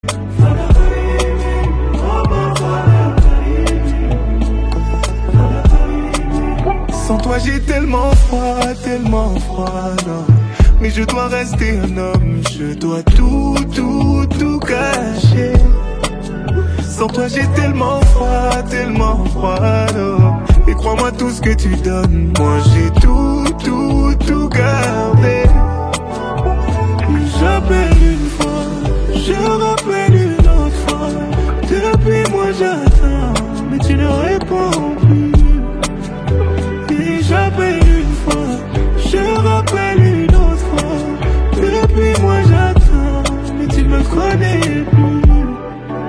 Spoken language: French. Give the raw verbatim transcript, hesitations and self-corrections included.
Sans toi j'ai tellement froid, tellement froid, non. Mais je dois rester un homme, je dois tout, tout, tout cacher. Sans toi j'ai tellement froid, tellement froid, non. Et crois-moi tout ce que tu donnes, moi j'ai tout.